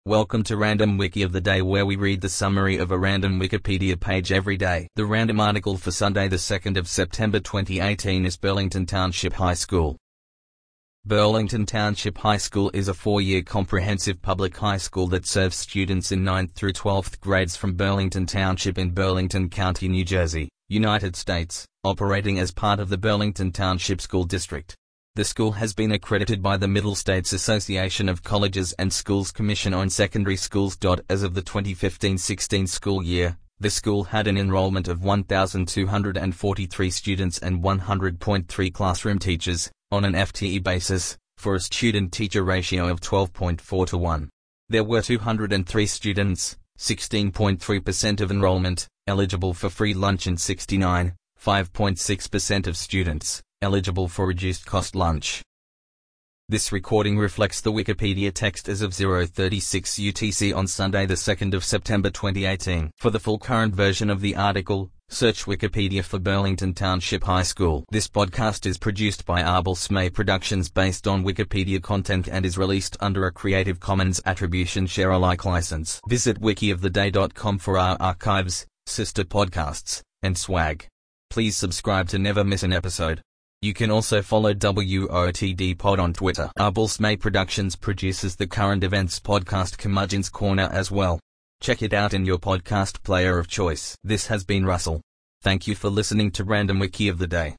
Welcome to Random Wiki of the Day, where we read the summary of a random Wikipedia page every day. The random article for Sunday the 2nd of September 2018 is Burlington Township High School. Burlington Township High School is a 4-year comprehensive public high school that serves students in 9th through 12th grades from Burlington Township in Burlington County, New Jersey, United States, operating as part of the Burlington Township School District. The school has been accredited by the Middle States Association of Colleges and Schools Commission on Secondary Schools. As of the 2015-16 school year, the school had an enrollment of 1,243 students and 100.3 classroom teachers, on an FTE basis, for a student-teacher ratio of 12.4 to 1. There were 203 students, 16.3% of enrollment, eligible for free lunch and 5.6% of students eligible for reduced-cost lunch. This recording reflects the Wikipedia text as of 0:36 UTC on Sunday the 2nd of September 2018. For the full current version of the article, search Wikipedia for Burlington Township High School. This podcast is produced by Arbel Smay Productions based on Wikipedia content and is released under a Creative Commons Attribution Share Alike license. Visit wikioftheday.com for our archives, sister podcasts, and swag. Please subscribe to never miss an episode. You can also follow WOTD Pod on Twitter. Arbel Smay Productions produces the current events podcast Curmudgeon's Corner as well. Check it out in your podcast player of choice. This has been Russell. Thank you for listening to Random Wiki of the Day.